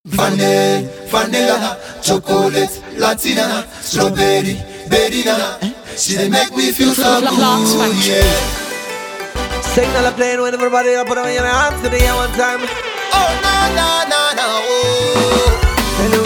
Vanilla, chocolate, Latina, strawberry, berryna. She dey make me feel so good, yeah. Signal a plane when everybody up, put on your hands to the air one time. Oh na, oh. Hello.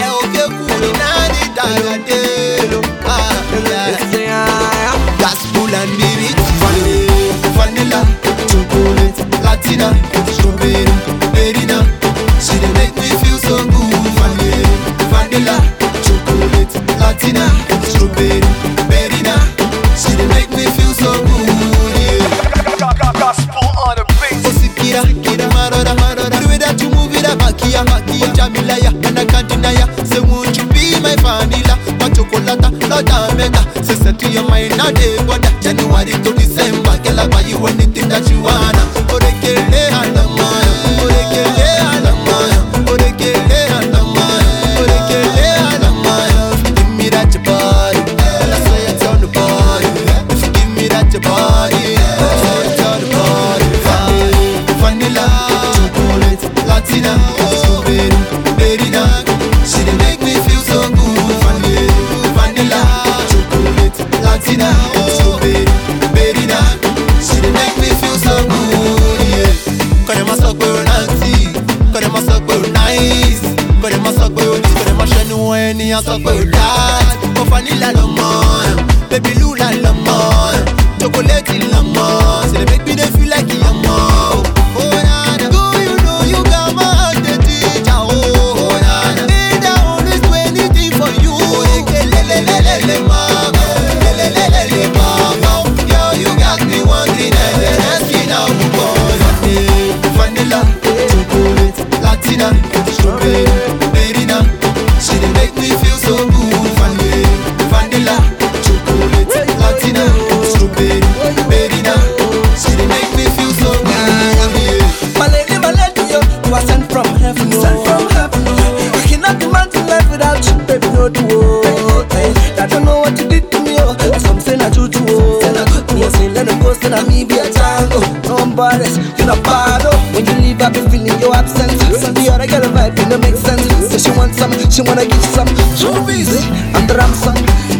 Gospel and lyrics. Vanilla, chocolate, Latina, strawberry, berryna. She dey make me feel so good. Vanilla, chocolate, Latina, strawberry, berryna. She dey make me feel so good, yeah. Gospel on the beat. Kira, marora. The way that you move it, Makia, Jamila, and I can't deny ya. Say, won't you be my vanilla? My chocolate, not mega. Say, set to your mind now, day, but January to December, girl, I buy you anything that you wanna. Orekele alamaya, orekele alamaya, orekele alamaya, orekele alamaya. If you give me that your body, then I swear it's on the body. If you give me that your body, I swear it's on the body. Vanilla, chocolate, Latina, strawberry, berryna. She dey make me feel so good. Vanilla, chocolate, Latina, strawberry, berryna. She dey make me feel so good, yeah. Cause them a suck boy nancy, cause them a suck boy nice, cause them a suck boy this, cause them a shine when he a suck boy that. Oh vanilla lemon, baby lula lemon, chocolate lemon. So they make me dey feel like a more. Oh nana, do you know you got my heart the teacher? Oh nana, and I always do anything for you. Lelelelele mama, lelelelele mama. Yo, you got me wondering and then asking how we go. Vanilla, chocolate, Latina, strawberry, berryna. She dey make me feel so good. Vanilla, chocolate, Latina, strawberry, berryna. She dey make me feel so good. My lady, yo, you are sent from heaven, I cannot imagine life without you, baby, no do. I don't know what you did to me, oh. Some say na juju, oh. Me say let them go, say na me be a tango. No embarrass, you not bad, oh. When you leave, I be feeling your absence. The other girl vibe, it don't make sense. Say she want some, she wanna give some. Too busy, I'm the ransom.